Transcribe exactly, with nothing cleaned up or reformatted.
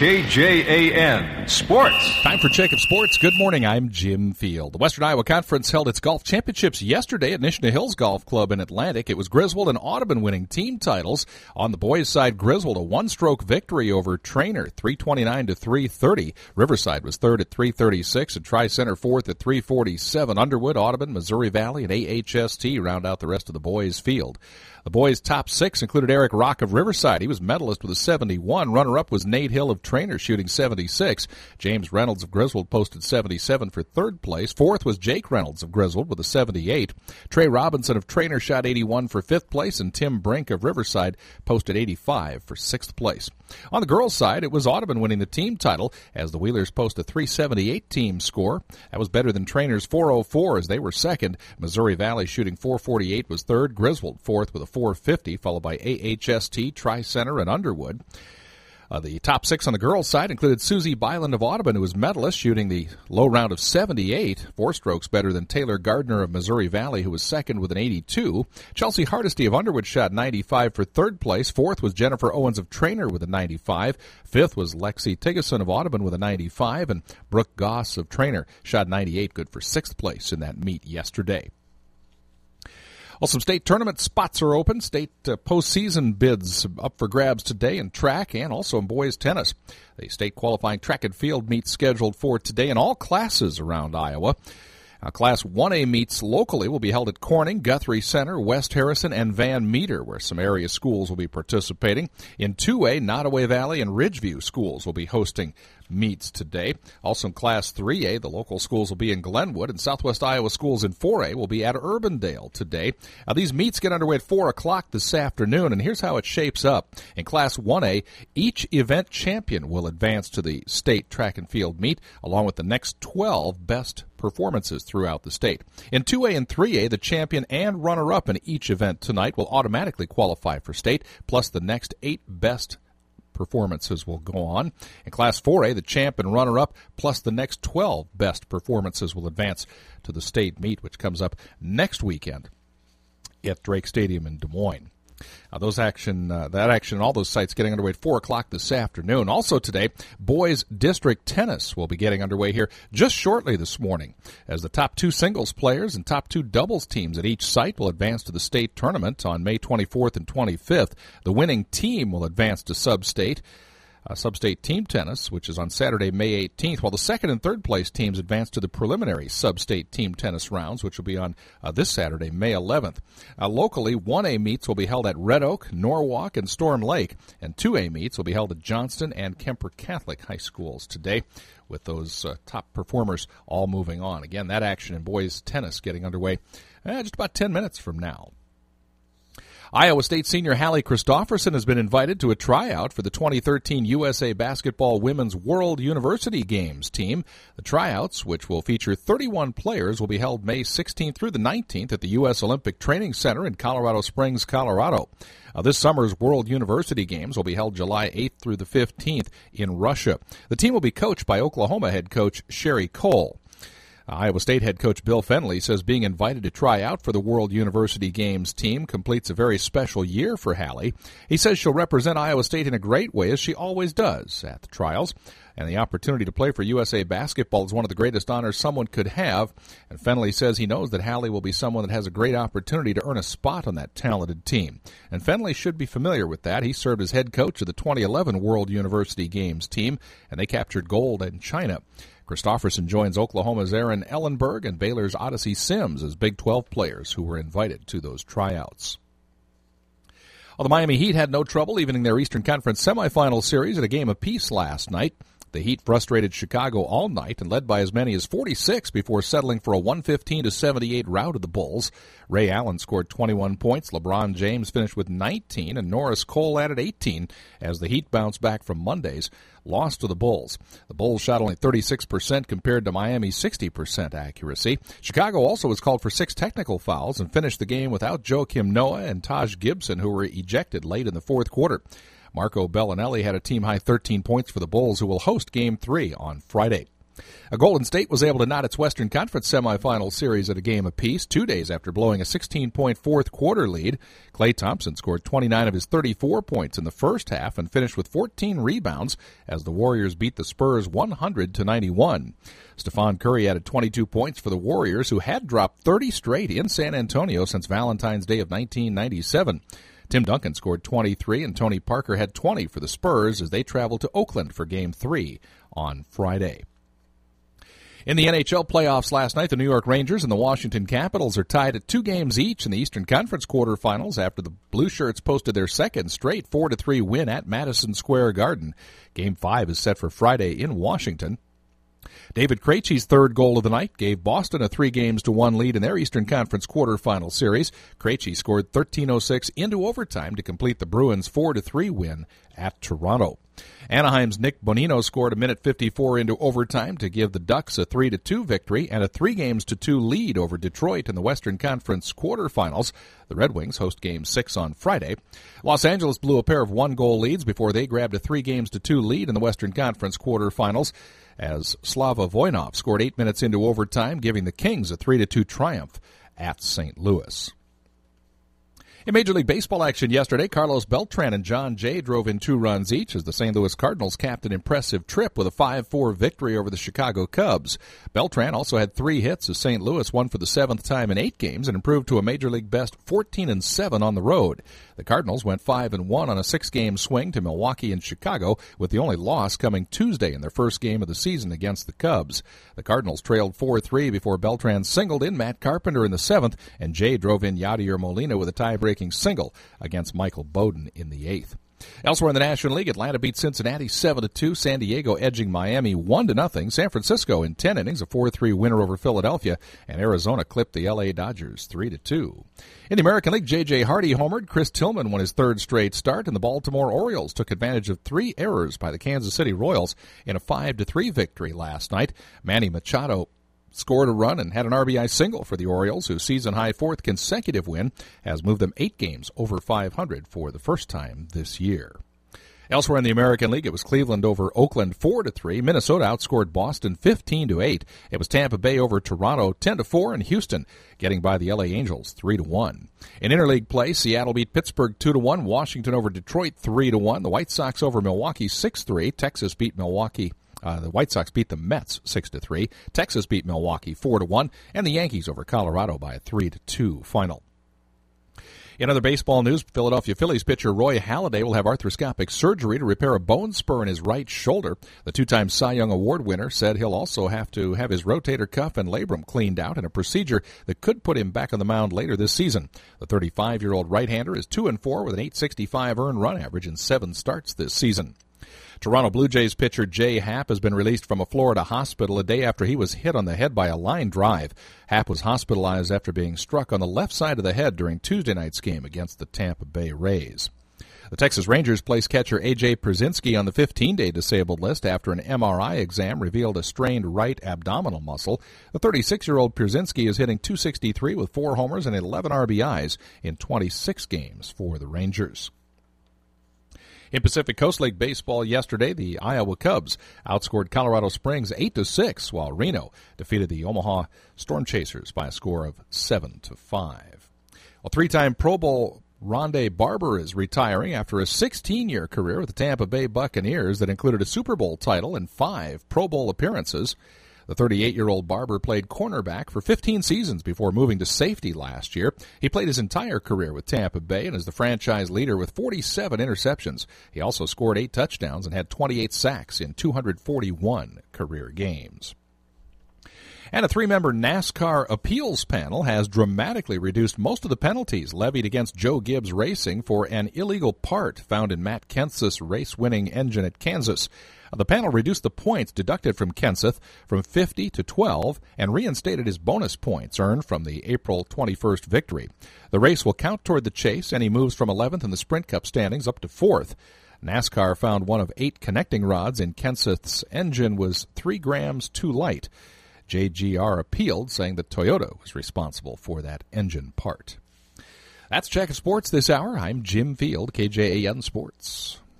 K J A N Sports. Time for Jacob Sports. Good morning. I'm Jim Field. The Western Iowa Conference held its golf championships yesterday at Nishna Hills Golf Club in Atlantic. It was Griswold and Audubon winning team titles. On the boys' side, Griswold a one-stroke victory over Trainer, three twenty-nine to three thirty. Riverside was third at three thirty-six, and Tri-Center fourth at three forty-seven. Underwood, Audubon, Missouri Valley, and A H S T round out the rest of the boys' field. The boys' top six included Eric Rock of Riverside. He was medalist with a seventy-one. Runner-up was Nate Hill of Trainer, shooting seventy-six. James Reynolds of Griswold posted seventy-seven for third place. Fourth was Jake Reynolds of Griswold with a seventy-eight. Trey Robinson of Trainer shot eighty-one for fifth place, and Tim Brink of Riverside posted eighty-five for sixth place. On the girls' side, it was Audubon winning the team title as the Wheelers post a three seventy-eight team score. That was better than Trainer's four oh four as they were second. Missouri Valley shooting four forty-eight was third. Griswold fourth with a four fifty, followed by A H S T, Tri-Center, and Underwood. Uh, the top six on the girls' side included Susie Byland of Audubon, who was medalist, shooting the low round of seventy-eight, four strokes better than Taylor Gardner of Missouri Valley, who was second with an eighty-two. Chelsea Hardesty of Underwood shot ninety-five for third place. Fourth was Jennifer Owens of Trainer with a ninety-five. Fifth was Lexi Tigeson of Audubon with a ninety-five, and Brooke Goss of Trainer shot ninety-eight, good for sixth place in that meet yesterday. Well, some state tournament spots are open. State uh, postseason bids up for grabs today in track and also in boys tennis. The state qualifying track and field meet scheduled for today in all classes around Iowa. Uh, Class one A meets locally will be held at Corning, Guthrie Center, West Harrison, and Van Meter, where some area schools will be participating. In two A, Nottoway Valley and Ridgeview schools will be hosting meets today. Also in Class three A, the local schools will be in Glenwood, and Southwest Iowa schools in four A will be at Urbandale today. Now, these meets get underway at four o'clock this afternoon, and here's how it shapes up. In Class one A, each event champion will advance to the state track and field meet, along with the next twelve best performances throughout the state. In two A and three A, the champion and runner-up in each event tonight will automatically qualify for state, plus the next eight best performances will go on. In Class four A, the champ and runner-up, plus the next twelve best performances will advance to the state meet, which comes up next weekend at Drake Stadium in Des Moines. Now, those action, uh, that action and all those sites getting underway at four o'clock this afternoon. Also today, boys district tennis will be getting underway here just shortly this morning, as the top two singles players and top two doubles teams at each site will advance to the state tournament on May twenty-fourth and twenty-fifth. The winning team will advance to sub-state. Uh, sub-state team tennis, which is on Saturday, May eighteenth, while the second and third place teams advance to the preliminary sub-state team tennis rounds, which will be on uh, this Saturday, May eleventh. Uh, locally, one A meets will be held at Red Oak, Norwalk, and Storm Lake, and two A meets will be held at Johnston and Kemper Catholic High Schools today, with those uh, top performers all moving on. Again, that action in boys tennis getting underway uh, just about ten minutes from now. Iowa State senior Hallie Christofferson has been invited to a tryout for the twenty thirteen U S A Basketball Women's World University Games team. The tryouts, which will feature thirty-one players, will be held May sixteenth through the nineteenth at the U S Olympic Training Center in Colorado Springs, Colorado. Uh, this summer's World University Games will be held July eighth through the fifteenth in Russia. The team will be coached by Oklahoma head coach Sherry Cole. Iowa State head coach Bill Fenley says being invited to try out for the World University Games team completes a very special year for Hallie. He says she'll represent Iowa State in a great way, as she always does at the trials. And the opportunity to play for U S A Basketball is one of the greatest honors someone could have. And Fenley says he knows that Hallie will be someone that has a great opportunity to earn a spot on that talented team. And Fenley should be familiar with that. He served as head coach of the twenty eleven World University Games team, and they captured gold in China. Christofferson joins Oklahoma's Aaron Ellenberg and Baylor's Odyssey Sims as Big twelve players who were invited to those tryouts. Well, the Miami Heat had no trouble evening their Eastern Conference semifinal series at a game apiece last night. The Heat frustrated Chicago all night and led by as many as forty-six before settling for a one fifteen to seventy-eight rout of the Bulls. Ray Allen scored twenty-one points, LeBron James finished with nineteen, and Norris Cole added eighteen as the Heat bounced back from Monday's loss to the Bulls. The Bulls shot only thirty-six percent compared to Miami's sixty percent accuracy. Chicago also was called for six technical fouls and finished the game without Joakim Noah and Taj Gibson, who were ejected late in the fourth quarter. Marco Bellinelli had a team-high thirteen points for the Bulls, who will host Game three on Friday. Golden State was able to knot its Western Conference semifinal series at a game apiece two days after blowing a sixteen-point fourth quarter lead. Klay Thompson scored twenty-nine of his thirty-four points in the first half and finished with fourteen rebounds as the Warriors beat the Spurs one hundred to ninety-one. Stephon Curry added twenty-two points for the Warriors, who had dropped thirty straight in San Antonio since Valentine's Day of nineteen ninety-seven. Tim Duncan scored twenty-three, and Tony Parker had twenty for the Spurs as they traveled to Oakland for Game three on Friday. In the N H L playoffs last night, the New York Rangers and the Washington Capitals are tied at two games each in the Eastern Conference quarterfinals after the Blue Shirts posted their second straight four to three win at Madison Square Garden. Game five is set for Friday in Washington. David Krejci's third goal of the night gave Boston a three games to one lead in their Eastern Conference quarterfinal series. Krejci scored thirteen oh six into overtime to complete the Bruins' four to three win at Toronto. Anaheim's Nick Bonino scored a minute fifty-four into overtime to give the Ducks a three to two victory and a three games to two lead over Detroit in the Western Conference quarterfinals. The Red Wings host Game six on Friday. Los Angeles blew a pair of one-goal leads before they grabbed a three games to two lead in the Western Conference quarterfinals as Slava Voinov scored eight minutes into overtime, giving the Kings a three to two triumph at Saint Louis. In Major League Baseball action yesterday, Carlos Beltran and John Jay drove in two runs each as the Saint Louis Cardinals capped an impressive trip with a five four victory over the Chicago Cubs. Beltran also had three hits as Saint Louis won for the seventh time in eight games and improved to a Major League best fourteen and seven on the road. The Cardinals went five and one on a six-game swing to Milwaukee and Chicago, with the only loss coming Tuesday in their first game of the season against the Cubs. The Cardinals trailed four three before Beltran singled in Matt Carpenter in the seventh, and Jay drove in Yadier Molina with a tie-breaking single against Michael Bowden in the eighth. Elsewhere in the National League, Atlanta beat Cincinnati seven to two, San Diego edging Miami one to nothing, San Francisco in ten innings a four three winner over Philadelphia, and Arizona clipped the L A Dodgers three to two. In the American League, J J Hardy homered, Chris Tillman won his third straight start, and the Baltimore Orioles took advantage of three errors by the Kansas City Royals in a five to three victory last night. Manny Machado scored a run and had an R B I single for the Orioles, whose season-high fourth consecutive win has moved them eight games over five hundred for the first time this year. Elsewhere in the American League, it was Cleveland over Oakland four to three. Minnesota outscored Boston fifteen to eight. It was Tampa Bay over Toronto ten to four, and Houston getting by the L A Angels three to one. In interleague play, Seattle beat Pittsburgh two to one. Washington over Detroit three to one. The White Sox over Milwaukee six three. Texas beat Milwaukee Uh, the White Sox beat the Mets six to three. Texas beat Milwaukee four to one, and the Yankees over Colorado by a three to two final. In other baseball news, Philadelphia Phillies pitcher Roy Halladay will have arthroscopic surgery to repair a bone spur in his right shoulder. The two-time Cy Young Award winner said he'll also have to have his rotator cuff and labrum cleaned out in a procedure that could put him back on the mound later this season. The thirty-five-year-old right-hander is two and four with an eight sixty-five earned run average in seven starts this season. Toronto Blue Jays pitcher Jay Happ has been released from a Florida hospital a day after he was hit on the head by a line drive. Happ was hospitalized after being struck on the left side of the head during Tuesday night's game against the Tampa Bay Rays. The Texas Rangers placed catcher A J Pierzynski on the fifteen-day disabled list after an M R I exam revealed a strained right abdominal muscle. The thirty-six-year-old Pierzynski is hitting two sixty-three with four homers and eleven R B Is in twenty-six games for the Rangers. In Pacific Coast League baseball yesterday, the Iowa Cubs outscored Colorado Springs eight to six, while Reno defeated the Omaha Storm Chasers by a score of seven to five. Well, three-time Pro Bowl Rondé Barber is retiring after a sixteen-year career with the Tampa Bay Buccaneers that included a Super Bowl title and five Pro Bowl appearances. The thirty-eight-year-old Barber played cornerback for fifteen seasons before moving to safety last year. He played his entire career with Tampa Bay and is the franchise leader with forty-seven interceptions. He also scored eight touchdowns and had twenty-eight sacks in two hundred forty-one career games. And a three-member NASCAR appeals panel has dramatically reduced most of the penalties levied against Joe Gibbs Racing for an illegal part found in Matt Kenseth's race-winning engine at Kansas. The panel reduced the points deducted from Kenseth from fifty to twelve and reinstated his bonus points earned from the April twenty-first victory. The race will count toward the chase, and he moves from eleventh in the Sprint Cup standings up to fourth. NASCAR found one of eight connecting rods in Kenseth's engine was three grams too light. J G R appealed, saying that Toyota was responsible for that engine part. That's Check of Sports this hour. I'm Jim Field, K J A N Sports.